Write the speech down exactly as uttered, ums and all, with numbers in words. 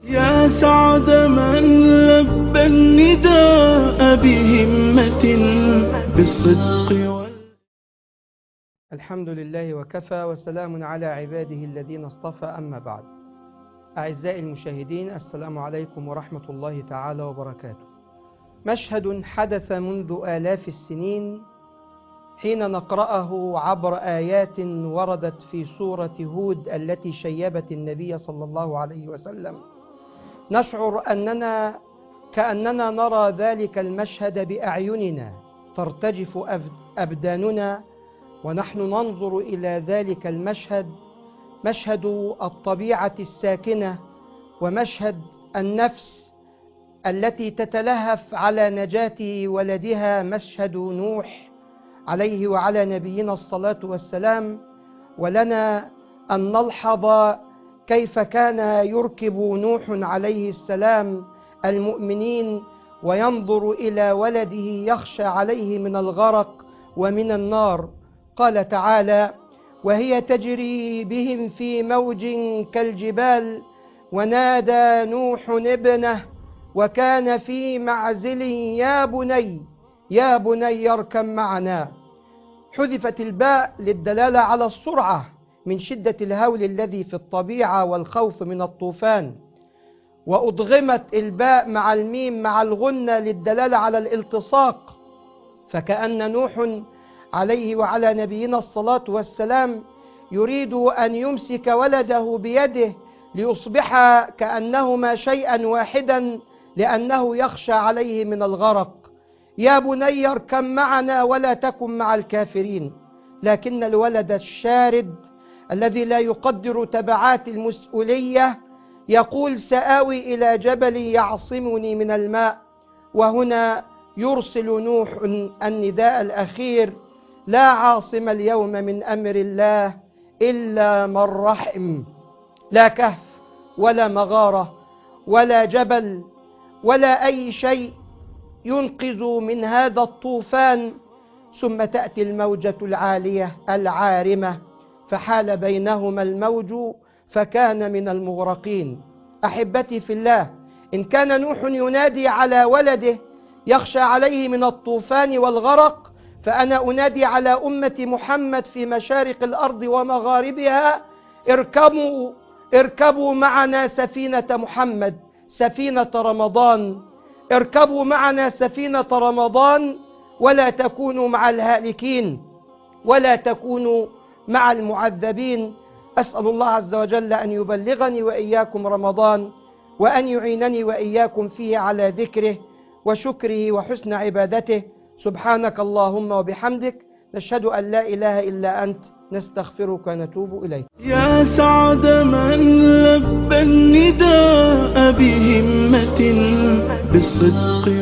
يا سعد من لبى النداء بهمة بالصدق وال... الحمد لله وكفى، وسلام على عباده الذين اصطفى، أما بعد. أعزائي المشاهدين، السلام عليكم ورحمة الله تعالى وبركاته. مشهد حدث منذ آلاف السنين حين نقرأه عبر آيات وردت في سورة هود التي شيبت النبي صلى الله عليه وسلم، نشعر أننا كأننا نرى ذلك المشهد بأعيننا، ترتجف أبداننا ونحن ننظر إلى ذلك المشهد، مشهد الطبيعة الساكنة ومشهد النفس التي تتلهف على نجاة ولدها، مشهد نوح عليه وعلى نبينا الصلاة والسلام. ولنا أن نلحظ كيف كان يركب نوح عليه السلام المؤمنين وينظر إلى ولده يخشى عليه من الغرق ومن النار. قال تعالى: وهي تجري بهم في موج كالجبال ونادى نوح ابنه وكان في معزل يا بني يا بني اركب معنا. حذفت الباء للدلالة على السرعة من شدة الهول الذي في الطبيعة والخوف من الطوفان، وأضغمت الباء مع الميم مع الغنة للدلالة على الالتصاق، فكأن نوح عليه وعلى نبينا الصلاة والسلام يريد أن يمسك ولده بيده ليصبح كأنهما شيئا واحدا، لأنه يخشى عليه من الغرق. يا بني اركب معنا ولا تكن مع الكافرين. لكن الولد الشارد الذي لا يقدر تبعات المسؤولية يقول: سآوي إلى جبل يعصمني من الماء. وهنا يرسل نوح النداء الأخير: لا عاصم اليوم من أمر الله إلا من رحم. لا كهف ولا مغارة ولا جبل ولا أي شيء ينقذ من هذا الطوفان. ثم تأتي الموجة العالية العارمة فحال بينهما الموج فكان من المغرقين. أحبتي في الله، إن كان نوح ينادي على ولده يخشى عليه من الطوفان والغرق، فأنا أنادي على أمة محمد في مشارق الأرض ومغاربها: اركبوا اركبوا معنا سفينة محمد، سفينة رمضان. اركبوا معنا سفينة رمضان ولا تكونوا مع الهالكين ولا تكونوا مع المعذبين. أسأل الله عز وجل أن يبلغني وإياكم رمضان، وأن يعينني وإياكم فيه على ذكره وشكره وحسن عبادته. سبحانك اللهم وبحمدك، نشهد أن لا إله إلا أنت، نستغفرك ونتوب إليك. يا سعد من لبى النداء بهمة بالصدق